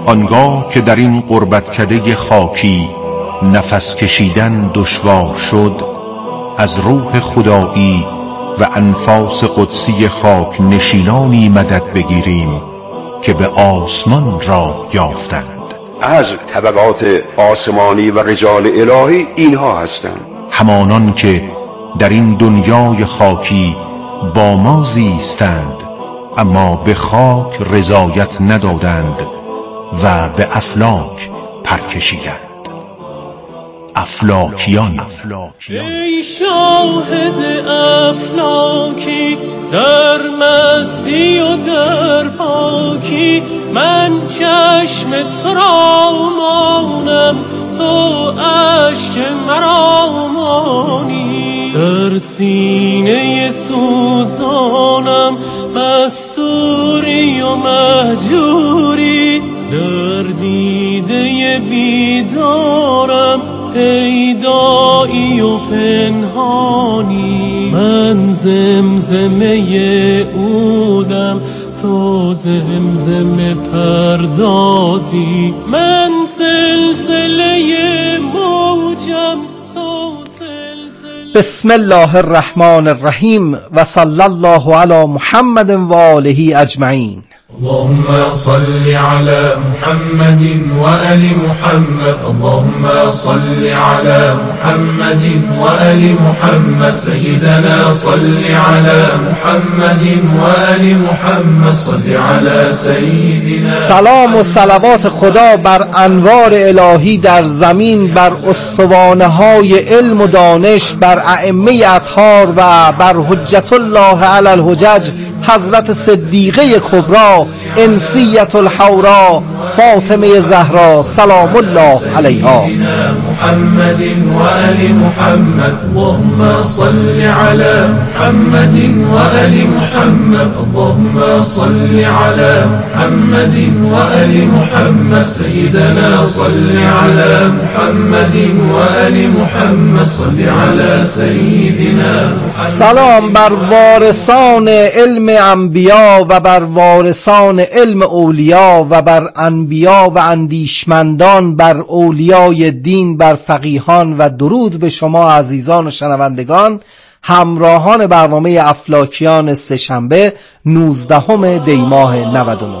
آنگاه که در این غربتکده خاکی نفس کشیدن دشوار شد، از روح خدایی و انفاس قدسی خاک نشینانی مدد بگیریم که به آسمان راه یافتند. از طبقات آسمانی و رجال الهی اینها هستند، همانان که در این دنیای خاکی با ما زیستند اما به خاک رضایت ندادند و به افلاک پرکشیدند. افلاکیان. ای شاهد افلاکی، در مستی و در پاکی، من چشم تو را مانم، تو اشک مرا مانی. در سینه سوزانم مستوری و مهجوری، در دیده بیدارم پیدایی و پنهانی. من زمزمه عودم، تو زمزمه پردازی. من سلسله موجم، تو سلسله. بسم الله الرحمن الرحیم و صلی الله علی محمد و آله اجمعین. اللهم صل على محمد وآل محمد. اللهم صل على محمد وآل محمد. سيدنا صل على محمد وآل محمد. صل على سيدنا. سلام و صلوات خدا بر انوار الهی در زمین، بر استوانه های علم و دانش، بر ائمه اطهار و بر حجت الله علی الحجج حضرت صدیقه کبری انسیة الحورا فاطمه زهرا سلام الله علیها. محمد وآل محمد. اللهم صل على محمد وآل محمد. اللهم صل على محمد وآل محمد. سيدنا صل على محمد وآل محمد. صل على سيدنا محمد. سلام بر وارثان علم انبیا و بر وارثان علم اولیا و بر انبیا و اندیشمندان، بر اولیای دین، بر فقیهان و درود به شما عزیزان و شنوندگان، همراهان برنامه افلاکیان سه‌شنبه 19 دی ماه 99.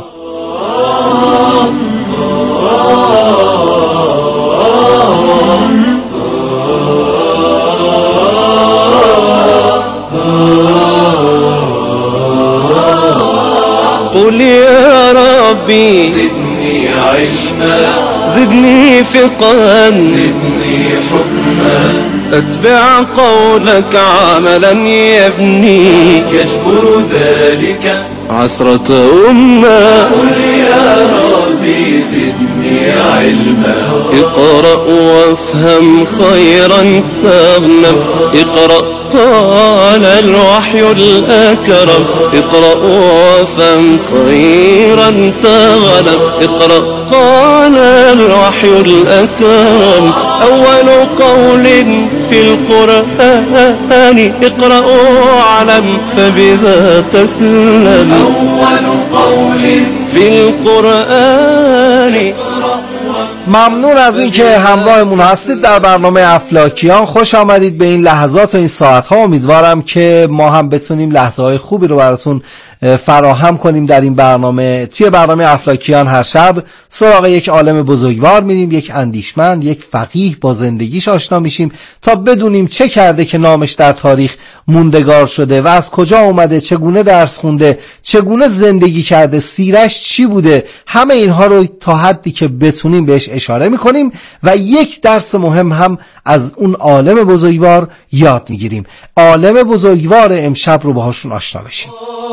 قل يا ربي زدني علما، زدني فقها، زدني حكما، اتبع قولك عملا يبني، يجبر ذلك عثرة أمة. قل يا ربي زدني علما، اقرأ وافهم خيرا تغنم، اقرأ قال الوحي الأكرم، اقرأ وافهم خيرا تغنم، اقرأ قال الوحي الأكرم. أول قول في القرآن اقرأ واعلم فبذا تسلم. أول قول في القرآن. ممنون از این که همراهمون هستید در برنامه افلاکیان. خوش آمدید به این لحظات و این ساعتها. امیدوارم که ما هم بتونیم لحظه های خوبی رو براتون فراهم کنیم در این برنامه. توی برنامه افلاکیان هر شب سراغ یک عالم بزرگوار میریم، یک اندیشمند، یک فقیه، با زندگیش آشنا میشیم تا بدونیم چه کرده که نامش در تاریخ موندگار شده و از کجا اومده، چگونه درس خونده، چگونه زندگی کرده، سیرش چی بوده. همه اینها رو تا حدی که بتونیم بهش اشاره میکنیم و یک درس مهم هم از اون عالم بزرگوار یاد میگیریم. عالم بزرگوار امشب رو باهاشون آشنا بشیم.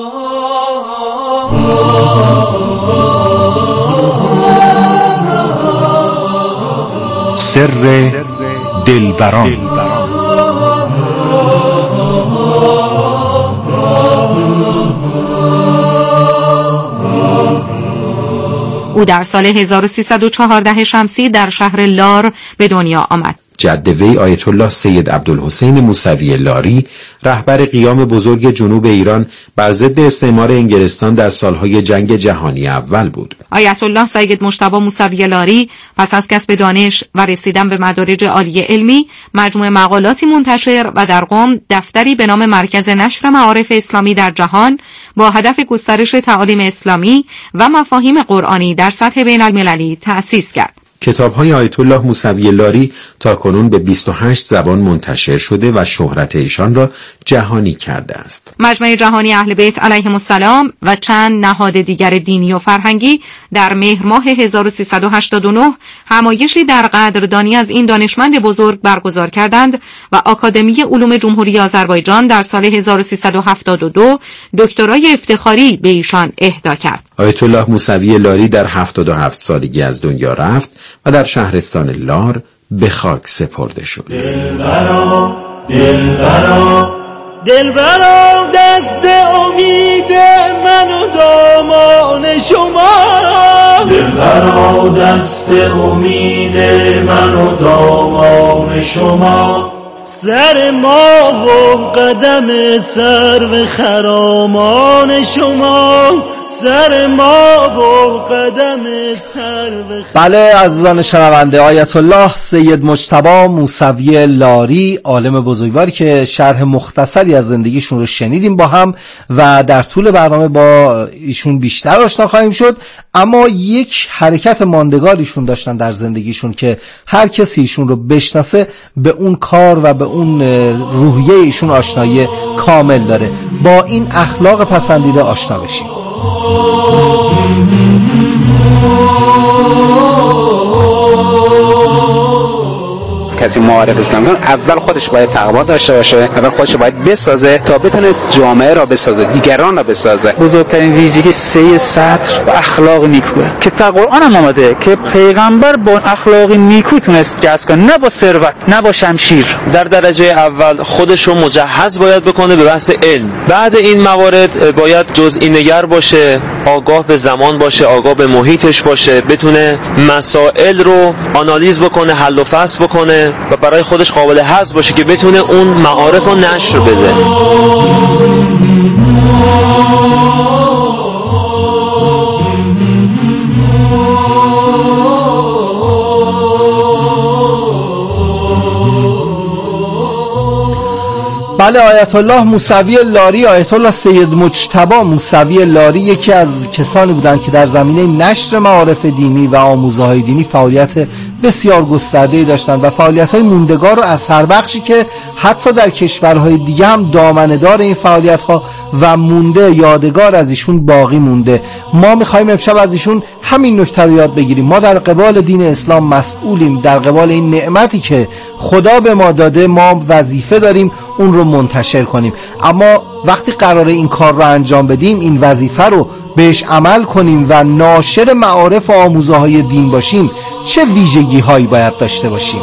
سر دلبران. او در سال 1314 شمسی در شهر لار به دنیا آمد. جد وی آیت الله سید عبدالحسین موسوی لاری رهبر قیام بزرگ جنوب ایران بر ضد استعمار انگلستان در سالهای جنگ جهانی اول بود. آیت الله سید مجتبی موسوی لاری پس از کسب دانش و رسیدن به مدارج عالی علمی مجموعه مقالاتی منتشر و در قم دفتری به نام مرکز نشر معارف اسلامی در جهان با هدف گسترش تعالیم اسلامی و مفاهیم قرآنی در سطح بین المللی تأسیس کرد. کتاب‌های آیت الله موسوی لاری تاکنون به 28 زبان منتشر شده و شهرت ایشان را جهانی کرده است. مجمع جهانی اهل بیت علیهم السلام و چند نهاد دیگر دینی و فرهنگی در مهر ماه 1389 همایشی در قدردانی از این دانشمند بزرگ برگزار کردند و آکادمی علوم جمهوری آذربایجان در سال 1372 دکترای افتخاری به ایشان اهدا کرد. آیت الله موسوی لاری در 77 سالگی از دنیا رفت و در شهرستان لار به خاک سپرده شد. دلبرا دلبرا دلبرا دست امید من و دامان شما، دلبرا دست امید من و دامان شما، سر ما و قدم سرو خرامان شما، سر ما و قدم سرو. بله عزیزان شنونده، آیت الله سید مجتبی موسوی لاری عالم بزرگواری که شرح مختصری از زندگیشون رو شنیدیم با هم و در طول برنامه با ایشون بیشتر آشنا خواهیم شد، اما یک حرکت ماندگاریشون داشتن در زندگیشون که هر کسی ایشون رو بشناسه به اون کار و به اون روحیه ایشون آشنایی کامل داره. با این اخلاق پسندیده آشنا بشیم. کسی معارف اسلامی اول خودش باید تقوا داشته باشه، اول خودش باید بسازه تا بتونه جامعه را بسازه، دیگران را بسازه. بزرگترین ویژگی 3 سطر و اخلاق نیکوه که در قرآن هم آمده که پیغمبر با اخلاق نیکو تونست جذب کنه، نه با ثروت، نه با شمشیر. در درجه اول خودش رو مجهز باید بکنه به بحث علم. بعد این موارد باید جزئی نگر باشه، آگاه به زمان باشه، آگاه به محیطش باشه، بتونه مسائل رو آنالیز بکنه، حل و فصل بکنه و برای خودش قابل هضم باشه که بتونه اون معارف رو نشر بده. بله آیت الله موسوی لاری، آیت الله سید مجتبی موسوی لاری یکی از کسانی بودند که در زمینه نشر معارف دینی و آموزه‌های دینی فعالیت بسیار گسترده‌ای داشتند و فعالیت‌های موندگار و اثربخشی که حتی در کشورهای دیگه هم دامنه‌دار این فعالیت‌ها و مونده، یادگار از ایشون باقی مونده. ما می‌خوایم امشب از ایشون همین نکته رو یاد بگیریم. ما در قبال دین اسلام مسئولیم، در قبال این نعمتی که خدا به ما داده ما وظیفه داریم اون رو منتشر کنیم. اما وقتی قراره این کار رو انجام بدیم، این وظیفه رو بهش عمل کنیم و ناشر معارف و آموزه‌های دین باشیم، چه ویژگی هایی باید داشته باشیم؟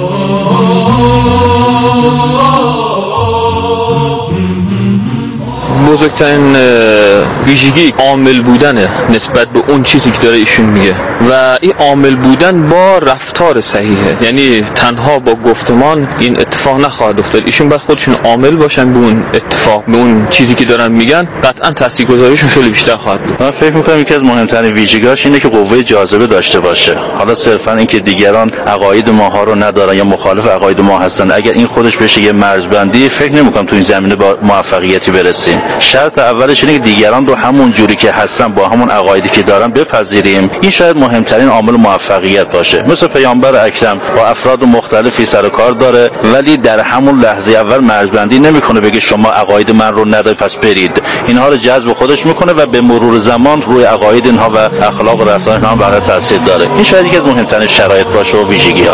بزرگترین ویژگی عامل بودنه نسبت به اون چیزی که داره ایشون میگه و این عامل بودن با رفتار صحیحه. یعنی تنها با گفتمان این اتفاق نخواهد افتاد، ایشون باید خودشون عامل باشن به اون اتفاق، به اون چیزی که دارن میگن، قطعا تاثیرگذاریشون خیلی بیشتر خواهد بود. من فکر میکنم یکی از مهمترین ویژگی‌هاش اینه که قوه جاذبه داشته باشه. حالا صرفا اینکه دیگران عقاید ماها رو ندارن یا مخالف عقاید ما هستن، اگر این خودش بشه یه مرزبندی، فکر نمیکنم تو این زمینه با موفقیتی برسیم. شرط اولش اینه که دیگران رو همون جوری که هستن با همون عقایدی که دارن بپذیریم. این شاید مهمترین عامل موفقیت باشه. مثل پیامبر اکرم با افراد مختلفی سر و کار داره ولی در همون لحظه اول مرزبندی نمیکنه بگه شما عقاید من رو ندارید پس برید. اینها رو جذب خودش میکنه و به مرور زمان روی عقاید اینها و اخلاق و رفتار اینها برای تاثیر داره. این شاید یکی از مهمترین شرایط باشه و ویژگی‌ها.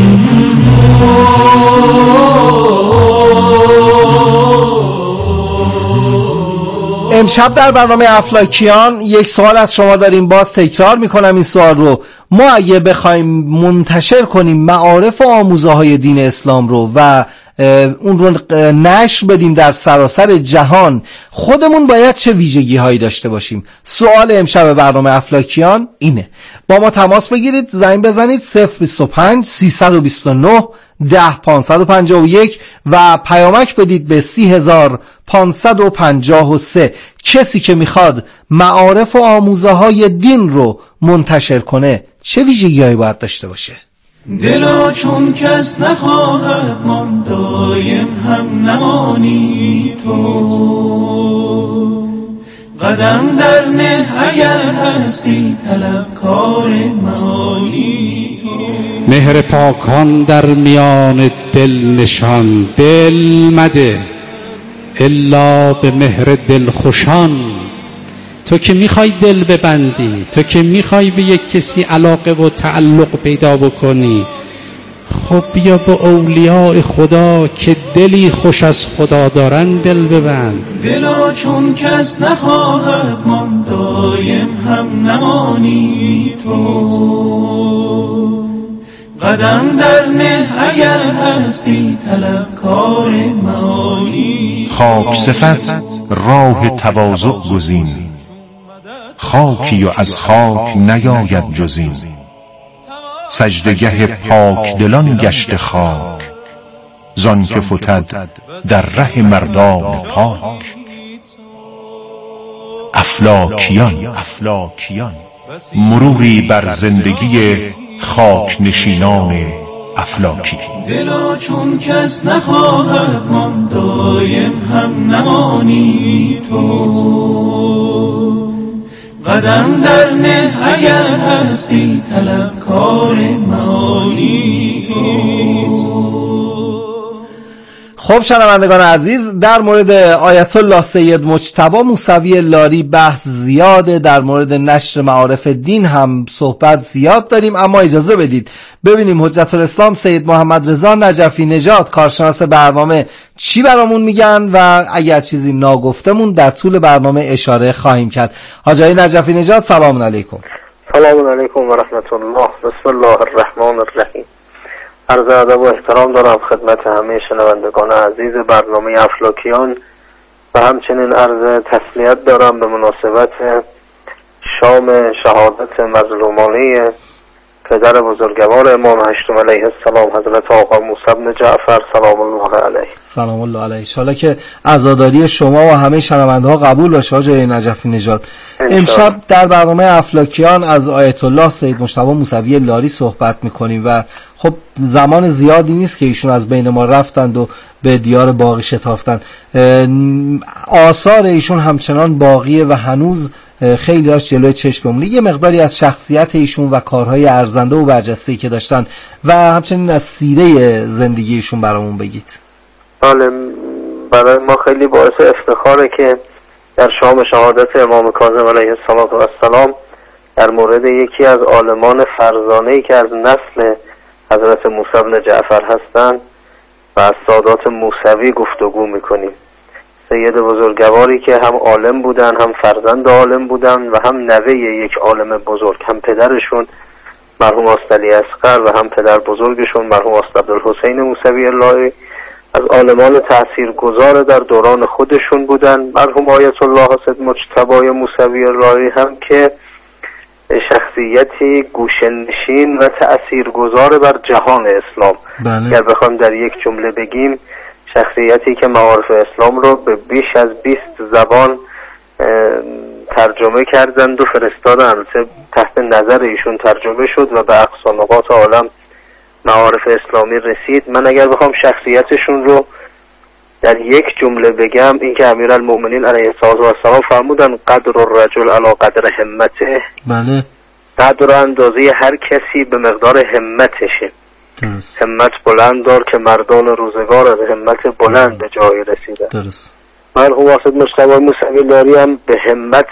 امشب در برنامه افلاکیان یک سوال از شما داریم، باز تکرار میکنم این سوال رو. ما اگه بخوایم منتشر کنیم معارف و آموزه‌های دین اسلام رو و اون رو نشر بدیم در سراسر جهان، خودمون باید چه ویژگی هایی داشته باشیم؟ سوال امشب برنامه افلاکیان اینه. با ما تماس بگیرید، زنگ بزنید 025 329 10551 و پیامک بدید به 30553. کسی که میخواد معارف و آموزه های دین رو منتشر کنه چه ویژگی هایی باید داشته باشه؟ دلا چون کس نخواهد من دایم هم نمانی تو، قدم در نه اگر هستی طلبکار معانی تو. مهر پاکان در میان دل نشان، دل مده الا به مهر دل خوشان. تو که میخوای دل ببندی، تو که میخوای به یک کسی علاقه و تعلق پیدا بکنی، خب بیا به اولیاء خدا که دلی خوش از خدا دارن دل ببند. دلا چون کس نخواهد من دایم هم نمانی تو، قدم در نه اگر هستی طلبکار معانی. خاک صفت راه تواضع گزین، خاکی و از خاک نیاید جزین. سجدگه پاک دلان گشت خاک، زان که فتد در ره مردان پاک. افلاکیان مروری بر زندگی خاک نشینان افلاکی. دلا چون کس نخواهد من دایم هم نمانی تو، قدم در نه اگر هستی طلبکار معانی تو. خب شنوندگان عزیز، در مورد آیت الله سید مجتبی موسوی لاری بحث زیاده، در مورد نشر معارف دین هم صحبت زیاد داریم، اما اجازه بدید ببینیم حجت الاسلام سید محمد رضا نجفی نژاد کارشناس برنامه چی برامون میگن و اگر چیزی ناگفتمون در طول برنامه اشاره خواهیم کرد. حاج آقای نجفی نژاد سلام علیکم. سلام علیکم و رحمت الله. بسم الله الرحمن الرحیم. عرض ادب و احترام دارم خدمت همه شنوندگان عزیز برنامه افلاکیان و همچنین عرض تسلیت دارم به مناسبت شام شهادت مظلومانه پدر بزرگوار امام هشتم علیه السلام حضرت آقا موسی بن جعفر سلام الله علیه. سلام الله علیه. ان شاءالله که عزاداری شما و همه شنونده‌ها قبول باشه حاج نجفی نژاد. امشب در برنامه افلاکیان از آیت الله سید مجتبی موسوی لاری صحبت می‌کنیم و خب زمان زیادی نیست که ایشون از بین ما رفتند و به دیار باقی شتافتند. آثار ایشون همچنان باقیه و هنوز خیلی هاش جلوی چشم بمونه. یه مقداری از شخصیت ایشون و کارهای ارزنده و برجسته‌ای که داشتن و همچنین از سیره زندگی ایشون برامون بگید. بله، برای ما خیلی باعث افتخاره که در شام شهادت امام کاظم علیه السلام در مورد یکی از عالمان فرزانه‌ای که از نسل حضرت موسی بن جعفر هستند و از سادات موسوی گفتگو میکنیم. سید بزرگواری که هم عالم بودن، هم فرزند عالم بودن و هم نوه یک عالم بزرگ، هم پدرشون مرحوم استعلی اصغر و هم پدر بزرگشون مرحوم استاد عبدالحسین موسوی لاری از عالمان تاثیرگذار در دوران خودشون بودن. مرحوم آیت الله سید مجتبی موسوی لاری هم که شخصیتی گوشه‌نشین و تأثیرگذار بر جهان اسلام. اگر بخوایم در یک جمله بگیم، شخصیتی که معارف اسلام رو به بیش از 20 زبان ترجمه کردند و فرستادند. تحت نظر ایشون ترجمه شد و به اقصا نقاط عالم معارف اسلامی رسید. من اگر بخوام شخصیتشون رو در یک جمله بگم، این که امیرالمؤمنین علیه السلام فرمودن قدر الرجل علی قدر همته. بله. قدر اندازه هر کسی به مقدار همتشه. درست. همت بلند دار که مردان روزگار از همت بلند به جایی رسیدن. درست. مرحوم سید مجتبی موسوی لاری هم به همت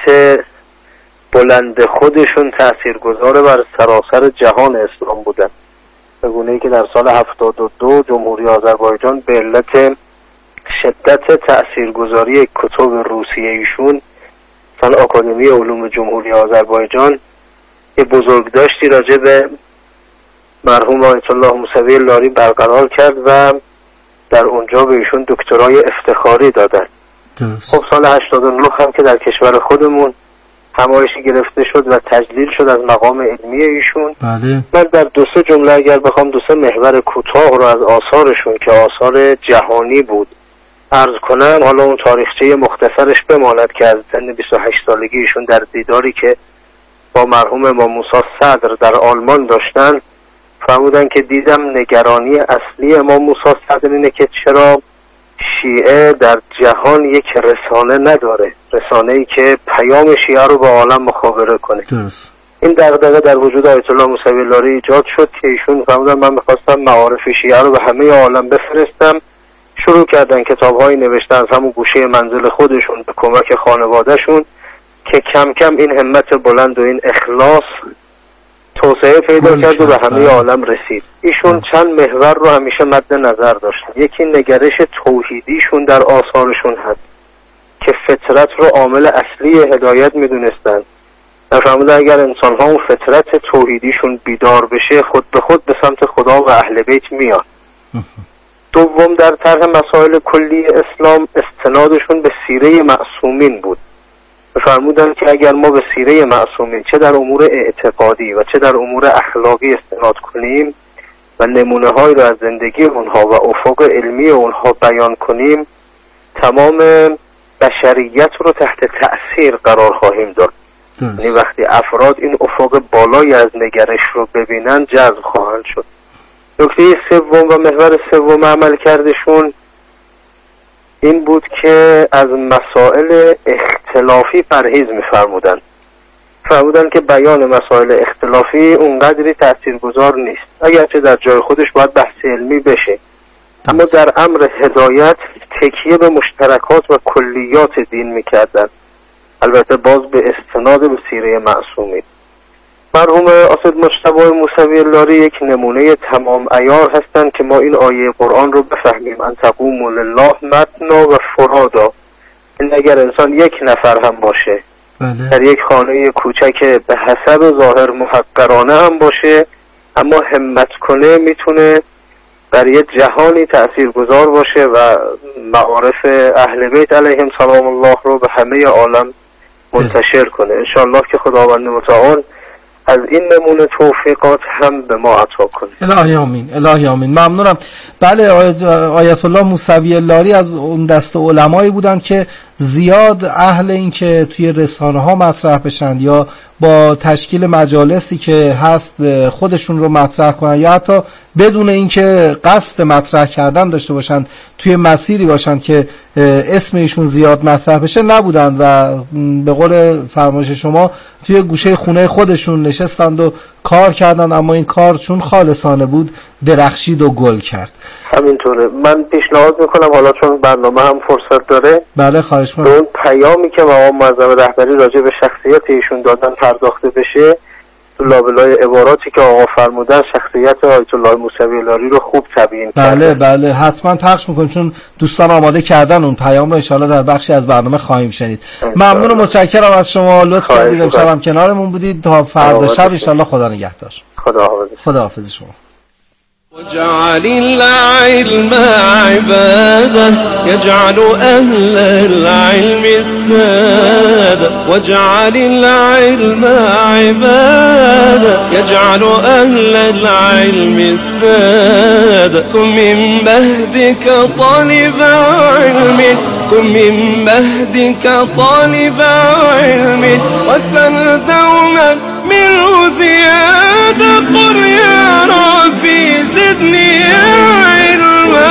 بلند خودشون تاثیرگذار بر سراسر جهان اسلام بودن. به گونه‌ای که در سال 72 جمهوری آذربایجان به علت شدت تاثیرگذاری کتب روسیه ایشون، مثلا آکادمی علوم جمهوری آذربایجان یه بزرگداشتی راجع به مرحوم آیت الله موسوی لاری برقرار کرد و در اونجا به ایشون دکترای افتخاری دادن. خب سال 89 هم که در کشور خودمون همایشی گرفته شد و تجلیل شد از مقام علمی ایشون. بله. من در 2-3 جمله اگر بخوام 2-3 محور کوتاه رو از آثارشون که آثار جهانی بود عرض کنم، حالا اون تاریخچه مختصرش بماند که از سن 28 سالگی ایشون در دیداری که با مرحوم امام موسی صدر در آلمان داشتن فرمودن که دیدم نگرانی اصلی امام موسی صدر اینه که چرا شیعه در جهان یک رسانه نداره، رسانه‌ای که پیام شیعه رو با عالم مخابره کنه. درست. این دغدغه در وجود آیت الله موسوی لاری ایجاد شد که ایشون فرمودن من می‌خواستم معارف شیعه رو به همه عالم بفرستم. شروع کردن کتاب‌هایی نوشتن از همون گوشه منزل خودشون به کمک خانواده‌شون که کم کم این همت بلند و این اخلاص توسعه پیدا کرد و به همه عالم رسید. ایشون چند محور رو همیشه مد نظر داشتن. یکی نگرش توحیدیشون در آثارشون هست که فطرت رو عامل اصلی هدایت میدونستن. فرمودن اگر انسان ها اون فطرت توحیدیشون بیدار بشه خود به خود به سمت خدا و اهل بیت میان. دوم در طرح مسائل کلی اسلام استنادشون به سیره معصومین بود. فرمودن که اگر ما به سیره معصومین چه در امور اعتقادی و چه در امور اخلاقی استناد کنیم و نمونه هایی رو از زندگی اونها و افق علمی اونها بیان کنیم، تمام بشریت رو تحت تأثیر قرار خواهیم داد. یعنی وقتی افراد این افق بالایی از نگرش رو ببینن جذب خواهند شد. نکته سوم و محور سوم عمل کردشون این بود که از مسائل اختلافی پرهیز می‌فرمودن. فرمودن که بیان مسائل اختلافی اونقدری تاثیرگذار نیست، اگرچه در جای خودش باید بحث علمی بشه، اما در امر هدایت تکیه به مشترکات و کلیات دین می‌کردن، البته باز به استناد به سیره معصومین. مرحوم اسد مجتبی موسوی لاری یک نمونه تمام عیار هستند که ما این آیه قرآن رو بفهمیم ان تقوموا لله مثنا و فرادا. این اگر انسان یک نفر هم باشه در یک خانه کوچک به حسب ظاهر محقرانه هم باشه، اما همت کنه میتونه در یک جهانی تأثیرگذار باشه و معارف اهل بیت علیهم سلام الله رو به همه عالم منتشر کنه. انشاءالله که خداوند متعال از این نمونه توفیقات هم به ما عطا کنه. الهی آمین، الهی آمین. ممنونم. بله، آیت الله موسوی لاری از اون دست علمایی بودند که زیاد اهل این که توی رسانه ها مطرح بشن یا با تشکیل مجالسی که هست خودشون رو مطرح کنن یا حتی بدون اینکه قصد مطرح کردن داشته باشن توی مسیری باشن که اسم ایشون زیاد مطرح بشه نبودند و به قول فرمایش شما توی گوشه خونه خودشون نشستند و کار کردن، اما این کار چون خالصانه بود درخشید و گل کرد. همینطوره. من پیشنهاد میکنم حالا چون برنامه هم فرصت داره، بله خواهش می‌کنم، اون پیامی که مقام معظم رهبری راجع به شخصیت ایشون دادن پرداخته بشه، تو لابلای عباراتی که آقا فرمودن شخصیت آیت الله موسوی لاری رو خوب تبیین بله بله حتما پخش میکنیم چون دوستان آماده کردن اون پیام رو، ان شاءالله در بخشی از برنامه خواهیم شنید. ممنون و متشکرم از شما، لطف کردید امشب هم کنارمون بودید. تا فردا شب ان شاءالله خدا نگهدار. خداحافظ شما. واجعل العلم عبادة يجعل أهل العلم السادة، واجعل العلم عبادة يجعل أهل العلم السادة. كن من مهدك طالب علم، كن من مهدك طالب علم، واسأل دوما منه زيادة. قل يا ربي زدني علما،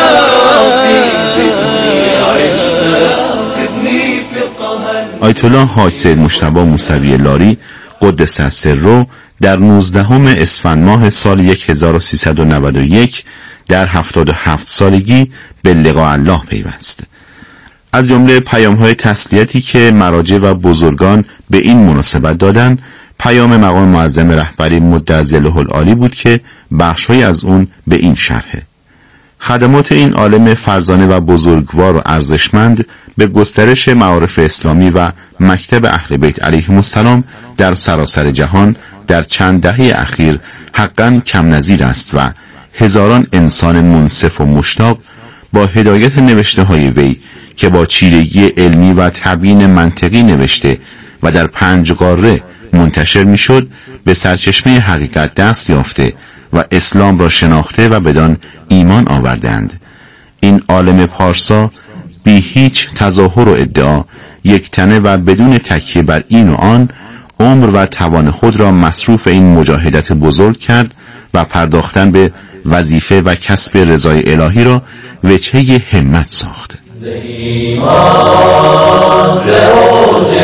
آیت الله حاج سید مجتبی موسوی لاری قدس سره در 19 اسفند ماه سال 1391 در 77 سالگی به لقاء الله پیوست. از جمله پیام‌های تسلیتی که مراجع و بزرگان به این مناسبت دادن، پیام مقام معظم رهبری مدظله العالی بود که بخش‌هایی از اون به این شرحه: خدمات این عالم فرزانه و بزرگوار و ارزشمند به گسترش معارف اسلامی و مکتب اهل بیت علیهم السلام در سراسر جهان در چند دهه اخیر حقاً کم نظیر است و هزاران انسان منصف و مشتاق با هدایت نوشته های وی که با چیرگی علمی و تبیین منطقی نوشته و در 5 قاره منتشر می شد به سرچشمه حقیقت دست یافته و اسلام را شناخته و بدان ایمان آوردند. این عالم پارسا بی هیچ تظاهر و ادعا یک تنه و بدون تکیه بر این و آن عمر و توان خود را مصروف این مجاهدت بزرگ کرد و پرداختن به وظیفه و کسب رضای الهی را وجهه همت ساخت. ایمان به اوج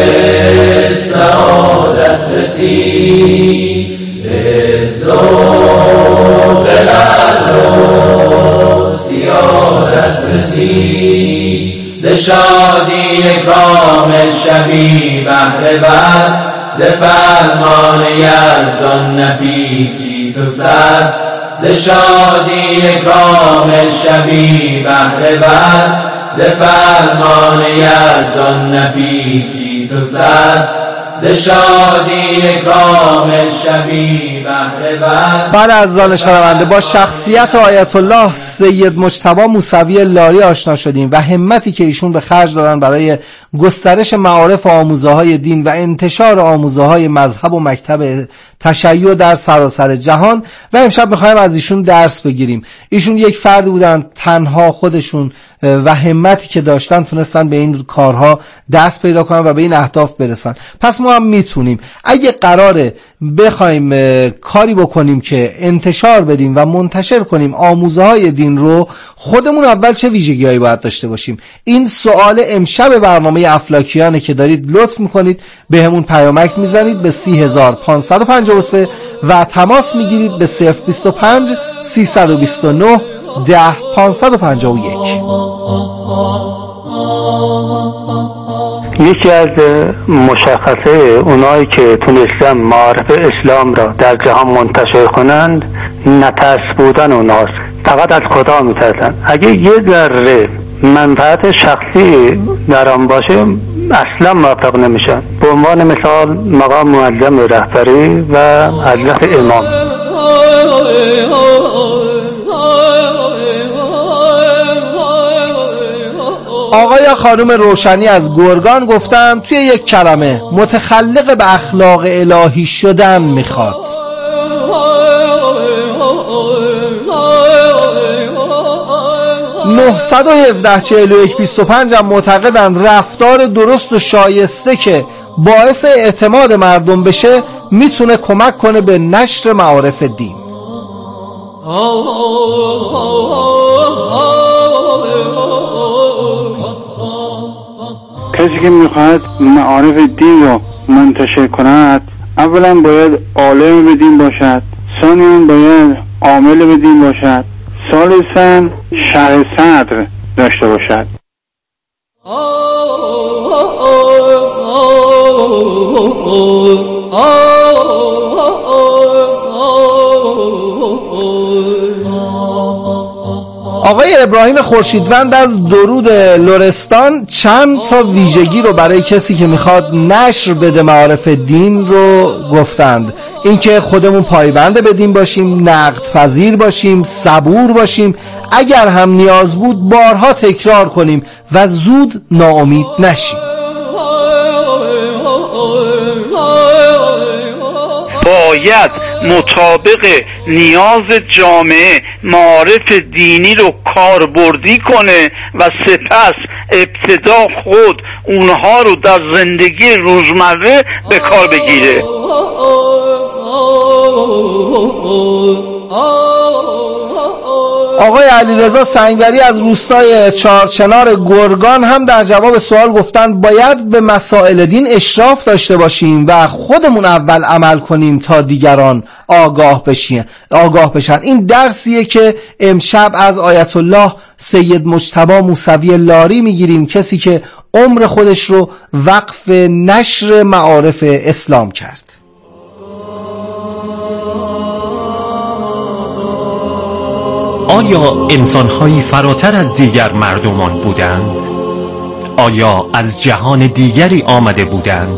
سعادت رسید، به ذوق لعل و سیادت رسید، ز شادی کامل شبی بهره بر، ز فرمان یزدان نپیچید و سر، ز شادی کامل شبی بهره بر، ز فرمان یزدان نپیچید و سر، ز شادی کامل شبی بهره بر. بله عزیزان شنونده، با شخصیت آیت الله سید مجتبی موسوی لاری آشنا شدیم و همتی که ایشون به خرج دادن برای گسترش معارف آموزه‌های دین و انتشار آموزه‌های مذهب و مکتب تشیع در سراسر جهان و امشب می‌خوایم از ایشون درس بگیریم. ایشون یک فرد بودن تنها، خودشون و همتی که داشتن تونستن به این کارها دست پیدا کنن و به این اهداف برسن. پس ما هم میتونیم اگه قراره بخوایم کاری بکنیم که انتشار بدیم و منتشر کنیم آموزه‌های دین رو، خودمون اول چه ویژگی‌هایی باید داشته باشیم؟ این سوال امشب برنامه افلاکیانه که دارید لطف میکنید به همون پیامک میزنید به 30553 و تماس میگیرید به 025 329 10 551. یکی از مشخصه اونایی که تونستن معارف اسلام را در جهان منتشر کنند نترس بودن اوناست. فقط از خدا میترسن. اگه یه ذره منفعت شخصی در آن باشه اصلا موفق نمیشن. به عنوان مثال مقام معظم رهبری و حضرت امام. آقای خانم روشنی از گرگان گفتن توی یک کلمه متخلق به اخلاق الهی شدن میخواد. 917-41-25 هم معتقدند رفتار درست و شایسته که باعث اعتماد مردم بشه میتونه کمک کنه به نشر معارف دین. کسی که میخواهد معارف دین رو منتشر کند اولا باید عالم به دین باشد، ثانیاً باید عامل به دین باشد، ثالثاً شرح صدر داشته باشد. آقای ابراهیم خورشیدوند از درود لرستان چند تا ویژگی رو برای کسی که میخواد نشر بده معارف دین رو گفتند. اینکه خودمون پایبند به دین باشیم، نقد پذیر باشیم، صبور باشیم، اگر هم نیاز بود بارها تکرار کنیم و زود ناامید نشیم. باید مطابق نیاز جامعه معارف دینی رو کاربردی کنه و سپس ابتدا خود اونها رو در زندگی روزمره به کار بگیره. آقای علیرضا سنگری از روستای چهارچنار گرگان هم در جواب سوال گفتن باید به مسائل دین اشراف داشته باشیم و خودمون اول عمل کنیم تا دیگران آگاه بشن. این درسیه که امشب از آیت الله سید مجتبی موسوی لاری میگیریم، کسی که عمر خودش رو وقف نشر معارف اسلام کرد. آیا انسان‌هایی فراتر از دیگر مردمان بودند؟ آیا از جهان دیگری آمده بودند؟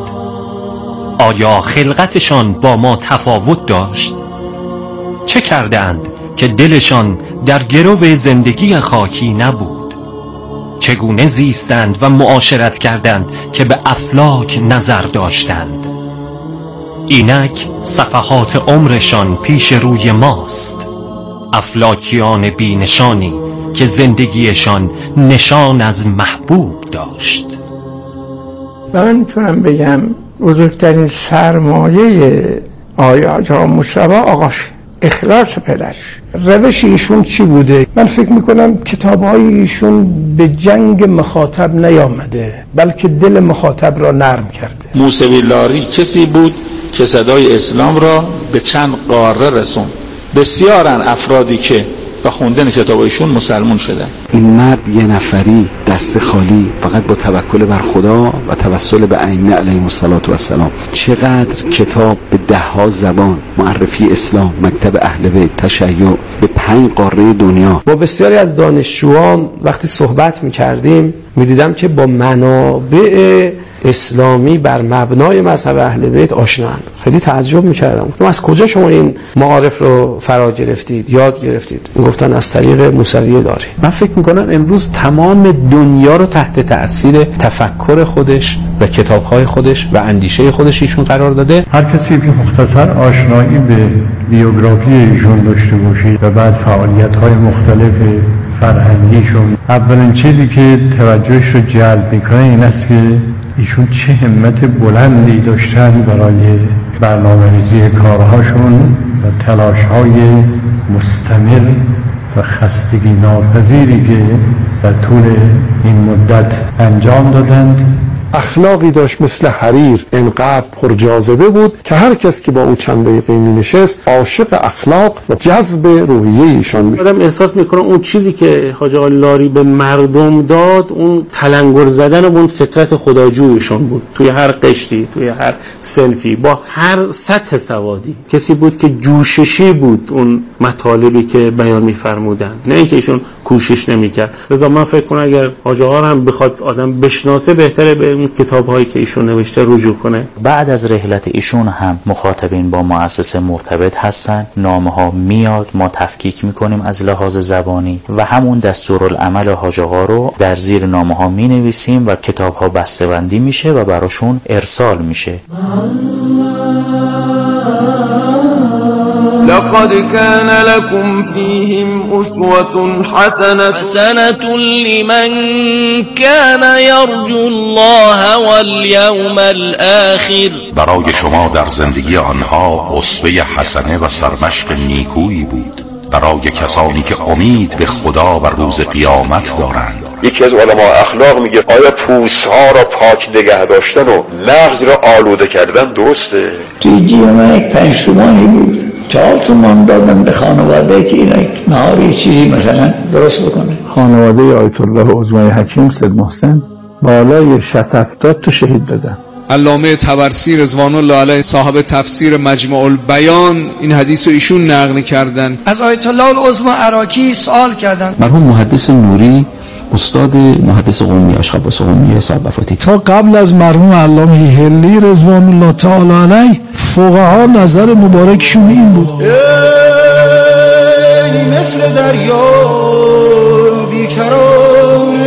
آیا خلقتشان با ما تفاوت داشت؟ چه کردند که دلشان در گرو زندگی خاکی نبود. چگونه زیستند و معاشرت کردند که به افلاک نظر داشتند. اینک صفحات عمرشان پیش روی ماست. افلاکیان بی نشانی که زندگیشان نشان از محبوب داشت. و من میتونم بگم بزرگترین سرمایه آقای حاج مصطفی آقاش اخلاص پدرش. روش ایشون چی بوده؟ من فکر میکنم کتابهای ایشون به جنگ مخاطب نیامده، بلکه دل مخاطب را نرم کرده. موسوی لاری کسی بود که صدای اسلام را به چند قاره رسوند. بسیارن افرادی که با خوندن کتابایشون مسلمون شدن. این مرد یه نفری دست خالی فقط با توکل بر خدا و توسل به ائمه علیهم السلام چقدر کتاب به 10 زبان، معرفی اسلام، مکتب اهل بیت، تشیع، به 5 قاره دنیا. با بسیاری از دانشجویان وقتی صحبت می‌کردیم می‌دیدم که با منابع اسلامی بر مبنای مذهب اهل بیت آشناند. خیلی تعجب می‌کردم. گفتم از کجا شما این معارف رو فرا گرفتید، یاد گرفتید؟ میگفتن از طریق موسوی لاری. من فکر می‌کنم امروز تمام دنیا رو تحت تأثیر تفکر خودش و کتاب‌های خودش و اندیشه خودش ایشون قرار داده. هر کسی که مختصر آشنایی به بیوگرافی ایشون داشته باشید و بعد فعالیت‌های مختلف فرهنگیشون، اولین چیزی که توجهش رو جلب میکنه این است که ایشون چه همت بلندی داشتن برای برنامه‌ریزی کارهاشون و تلاش‌های مستمر و خستگی ناپذیری که در طول این مدت انجام دادند. اخلاقی داشت مثل حریر، انقدر پرجاذبه بود که هر کس که با او چند دقیقه می‌نشست عاشق اخلاق و جذب روحیه ایشان میشد. آدم احساس میکنه اون چیزی که حاج آقا لاری به مردم داد، اون تلنگر زدن و اون فطرت خداجویشون بود. توی هر قشری، توی هر صنفی، با هر سطح سوادی. کسی بود که جوششی بود اون مطالبی که بیان می‌فرمودن، نه اینکه ایشون کوشش نمی‌کرد. لذا من فکر کنم اگر حاج آقا هم بخواد آدم بشناسه، بهتره به اون کتاب‌هایی که ایشون نوشته رجوع کنه. بعد از رحلت ایشون هم مخاطبین با مؤسسه مرتبط هستن. نامه‌ها میاد، ما تفکیک می‌کنیم از لحاظ زبانی و همون دستورالعمل حاج آقا رو در زیر نامه‌ها می‌نویسیم و کتاب‌ها بسته‌بندی میشه و براشون ارسال میشه. لقد كان لكم فيهم أسوة حسنة لمن كان يرجو الله واليوم الآخر. برای شما در زندگی آنها اسوه حسنه و سرمشق نیکویی بود، برای کسانی که امید به خدا و روز قیامت دارند. یکی از علما اخلاق میگه آیا پوست‌ها را پاک نگه داشتن و مغز را آلوده کردن درسته؟ توی جیبم یک 5 تومانی بود، 4 تومان دادم به خانواده که اینا نهاری چیزی مثلا درست بکنه. خانواده آیت الله عظمای حکیم سید محسن بالای 60-70 تا شهید دادن. علامه طبرسی رضوان الله علیه صاحب تفسیر مجمع البیان این حدیث رو ایشون نقل کردن. از آیت الله العظمای عراقی سوال کردن. مرحوم محدث نوری استاد محدث قومی اشخاص قومی صاحب وفاتی تا قبل از مرحوم علامه هلی رضوان الله تعالی علیه فقها نظر مبارکشون این بود: ای مثل دریا بیکران.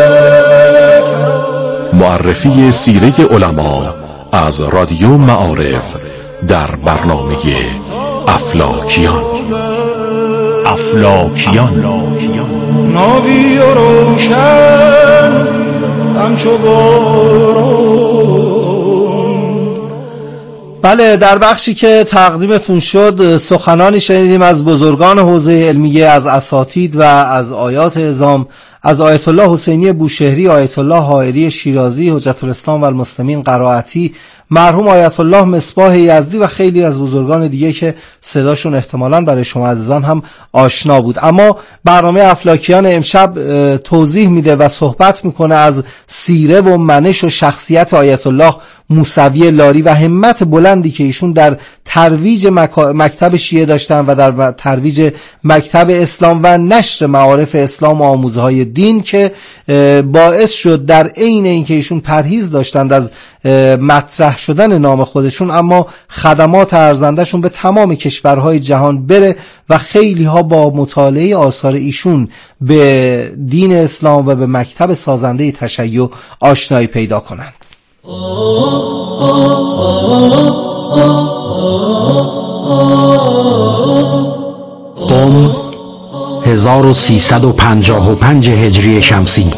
معرفی سیره علما از رادیو معارف در برنامه افلاکیان. نابی و روشن همچو باران. بله، در بخشی که تقدیمتون شد سخنانی شنیدیم از بزرگان حوزه علمیه، از اساتید و از آیات اعظام، از آیت الله حسینی بوشهری، آیت الله حائری شیرازی، حجت الاسلام و المسلمین قرائتی، مرحوم آیت الله مصباح یزدی و خیلی از بزرگان دیگه که صداشون احتمالاً برای شما عزیزان هم آشنا بود. اما برنامه افلاکیان امشب توضیح میده و صحبت میکنه از سیره و منش و شخصیت آیت الله موسوی لاری و همت بلندی که ایشون در ترویج مکتب شیعه داشتن و در ترویج مکتب اسلام و نشر معارف اسلام و آموزهای دین که باعث شد در عین اینکه ایشون پرهیز داشتند از مطرح شدن نام خودشون، اما خدمات ارزندشون به تمام کشورهای جهان بره و خیلی ها با مطالعه آثار ایشون به دین اسلام و به مکتب سازنده تشیع آشنایی پیدا کنند. قم 1355 هجری شمسی.